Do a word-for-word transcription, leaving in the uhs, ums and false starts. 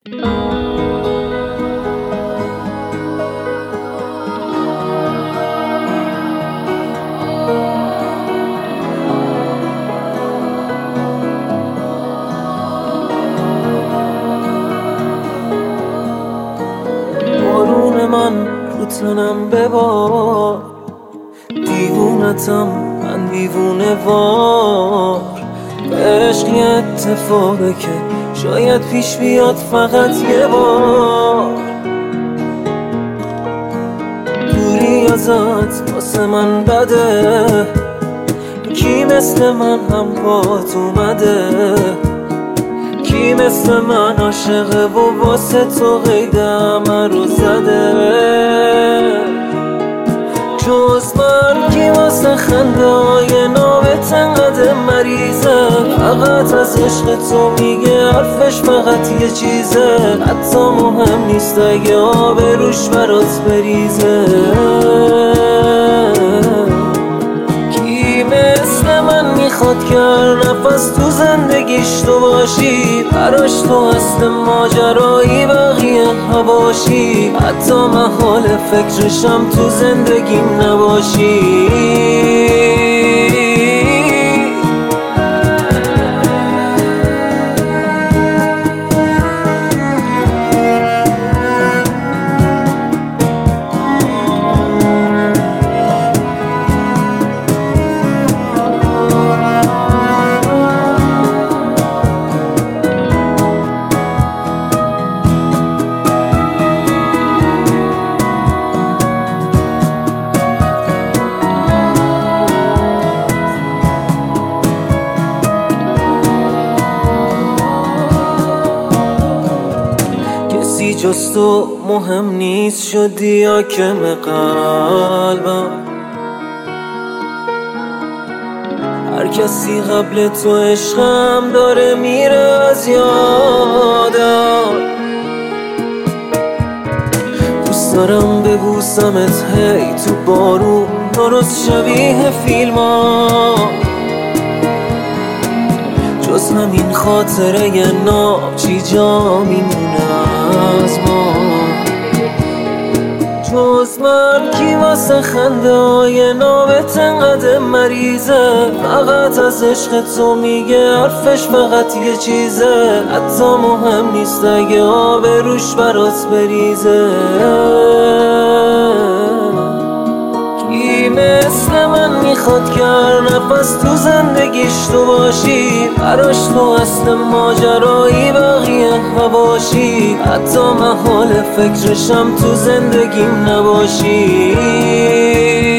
بارون من رو تنم ببار، دیوونتم من دیوونه وار. عشقی اتفاقه که شاید پیش بیاد فقط یه بار. دوری ازت واسه من بده، کی مثل من هم پات اومده؟ کی مثل من عاشقه و واسه تو قید همه رو زده؟ جز من کی واسه خنده های نامت انقدر مریضه؟ فقط از عشق تو میگه حرفش فقط یه چیزه، حتی مهم نیست اگه آب روش برات بریزه. کی مثل من میخواد که هر نفس تو زندگیش تو باشی، براش تو اصل ماجرایی بقیه هواشی، حتی محال فکرشم تو زندگیم نباشی. کسی جز تو مهم نیست، شدی حاکم قلبم. هر کسی قبل تو عشقم داره میره از یادم. دوست دارم ببوسمت هی تو بارون، درست شبیه فیلم ها. جز همین خاطره ی ناب چی جا میمونه از ما؟ جز من کی واسه خنده های نامت انقدر مریضه؟ فقط از عشق تو میگه حرفش فقط یه چیزه، حتی مهم نیست اگه آب روش برات بریزه. کی مثل من میخواد که هر نفس تو زندگیش تو باشی، براش تو اصل ماجرایی بقیه هواشی، حتی محال فکرشم تو زندگیم نباشی.